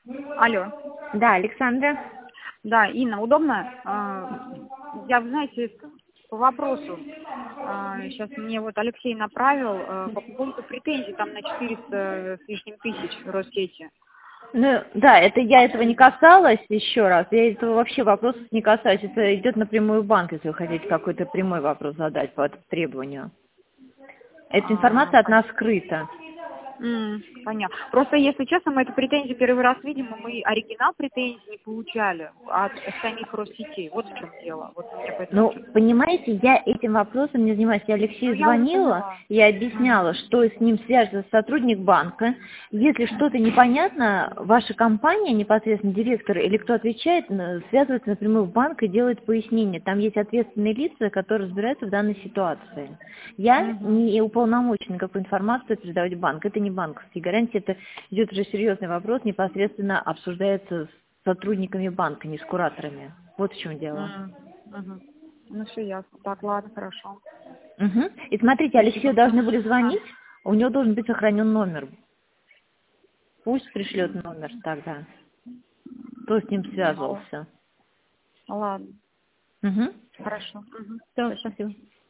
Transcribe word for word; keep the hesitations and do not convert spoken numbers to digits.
Алло. Да, Александра. Да, Инна, удобно? А, Я, вы знаете, по вопросу, а, сейчас мне вот Алексей направил а, по поводу претензий там на четыреста с лишним тысяч в Россети. Ну, да, это я этого не касалась, еще раз. Я этого вообще вопроса не касаюсь. Это идет напрямую в банк, если вы хотите какой-то прямой вопрос задать по этому требованию. Эта А, информация от пон- нас скрыта. М, понятно. Просто, если честно, мы эту претензию первый раз видим, и мы оригинал претензий не получали от самих Россетей. Вот в чем дело. Вот мне поэтому Ну, что-то... понимаете, я этим вопросом не занимаюсь. Я Ну, Алексею я уже звонила, поняла. я Мгм. объясняла, что с ним свяжется сотрудник банка. Если что-то непонятно, ваша компания, непосредственно директор или кто отвечает, н- связывается напрямую в банк и делает пояснение. Там есть ответственные лица, которые разбираются в данной ситуации. Я Мгм. не уполномочена никакую информацию передавать в банк. Это не банковские гарантии, это идет уже серьезный вопрос, непосредственно обсуждается с сотрудниками банка, не с кураторами. Вот в чем дело. М, мгм. Ну, все ясно. Так, ладно, хорошо. Мгм. И смотрите, Алексею Спасибо. должны были А, звонить, у него должен быть сохранен номер. Пусть пришлет номер тогда. Кто с ним ну, связывался? ладно. Угу. Хорошо. Мгм. Все, Спасибо. спасибо.